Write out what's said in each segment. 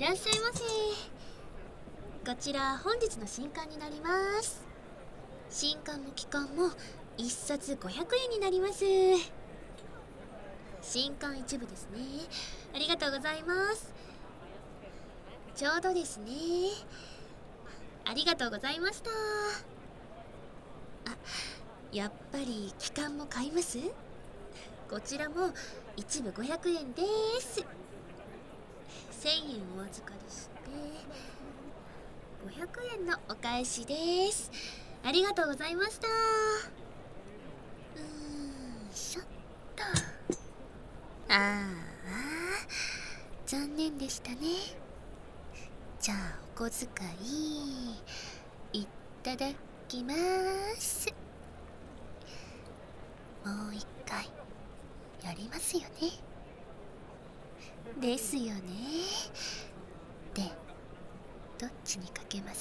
らっしゃいませ。こちら本日の新刊になります。新刊も期間も1冊500円になります。新刊一部ですね。ありがとうございます。ちょうどですね。ありがとうございました。あ、やっぱり期間も買います？こちらも一部500円です。1000円お預かりして500円のお返しです。ありがとうございました。しょっと。残念でしたね。じゃあお小遣いいただきます。もう一回やりますよね。ですよね。で、どっちにかけます？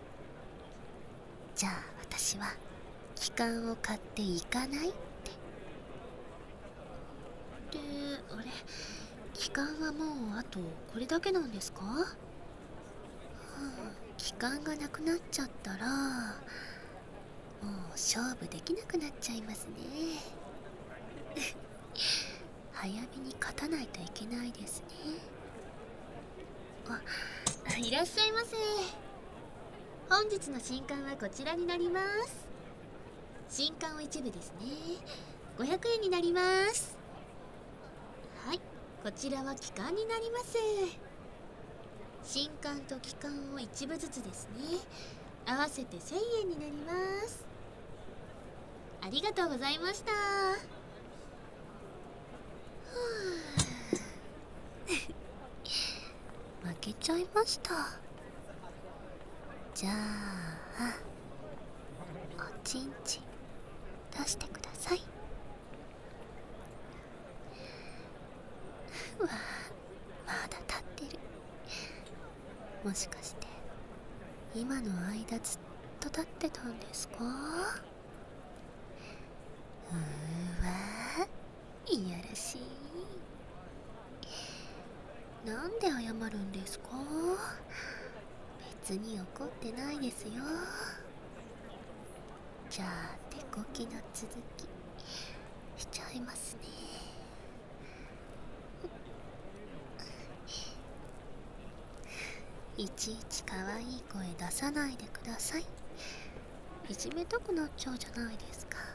じゃあ私は期間を買っていかないって。で、あれ、期間はもうあとこれだけなんですか？期間がなくなっちゃったらもう勝負できなくなっちゃいますね。早めに勝たないといけないですね。いらっしゃいませ。本日の新刊はこちらになります。新刊を一部ですね。500円になります。はい、こちらは期間になります。新刊と期間を一部ずつですね。合わせて1000円になります。ありがとうございました。負けちゃいました。じゃあおちんちん出してください。わあ、まだ立ってる。もしかして今の間ずっと立ってたんですか？いやらしい。なんで謝るんですか？別に怒ってないですよ。じゃあ手こきの続きしちゃいますね。いちいち可愛い声出さないでください。いじめたくなっちゃうじゃないですか。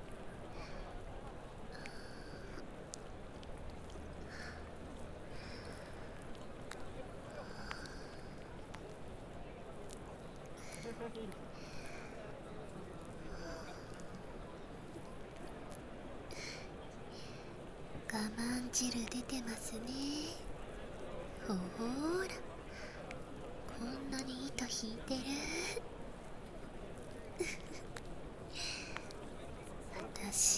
我慢汁出てますね。ほーら、こんなに糸引いてる。私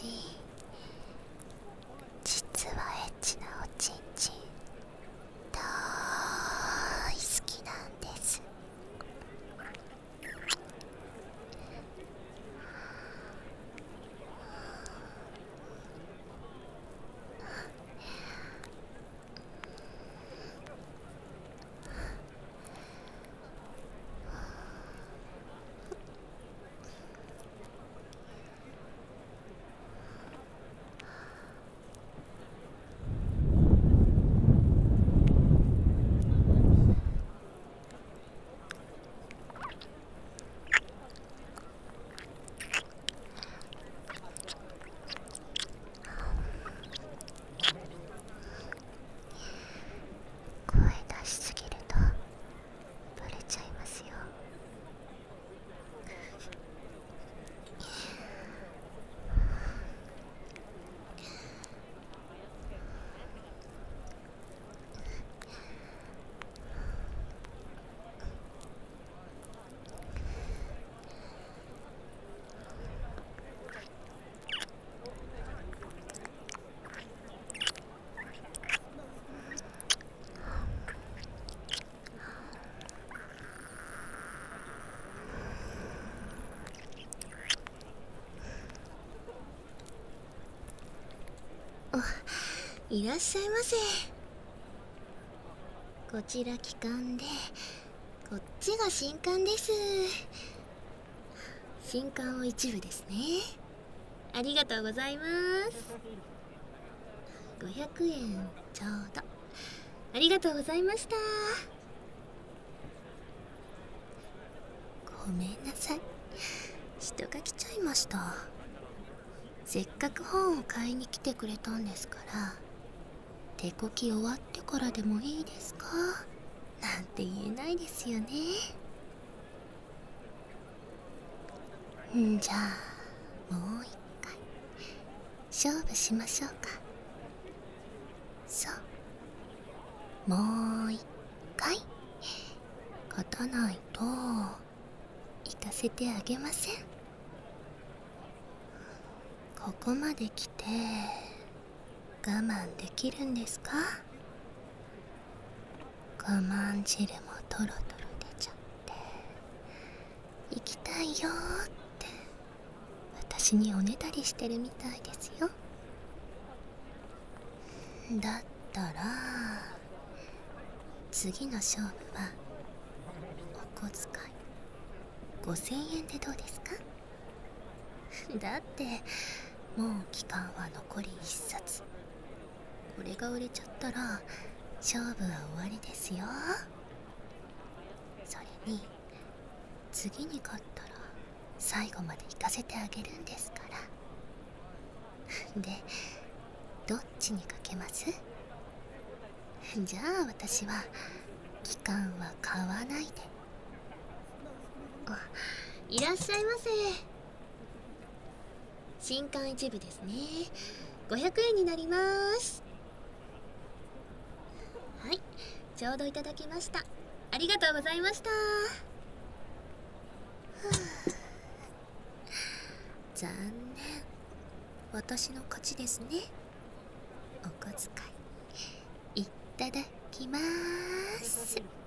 実はエッチなおちんちん大好きなんです。声出しすぎるとバレちゃいますよ。いらっしゃいませ。 こちら機関で、こっちが新刊です。新刊を一部ですね。ありがとうございます。500円ちょうど。ありがとうございました。ごめんなさい、人が来ちゃいました。せっかく本を買いに来てくれたんですから、手こき終わってからでもいいですかなんて言えないですよね。じゃあもう一回勝負しましょうか。そう、もう一回勝たないと行かせてあげません。ここまで来て我慢できるんですか？我慢汁もトロトロ出ちゃって、行きたいよーって私におねだりしてるみたいですよ。だったら次の勝負はお小遣い5000円でどうですか？だってもう期間は残り1冊。これが売れちゃったら勝負は終わりですよ。それに次に勝ったら最後まで行かせてあげるんですから。で、どっちにかけます？じゃあ私は期間は買わないで。あ、いらっしゃいませ。新刊一部ですね。500円になります。はい、ちょうどいただきました。ありがとうございました。残念、私の勝ちですね。お小遣いいただきます。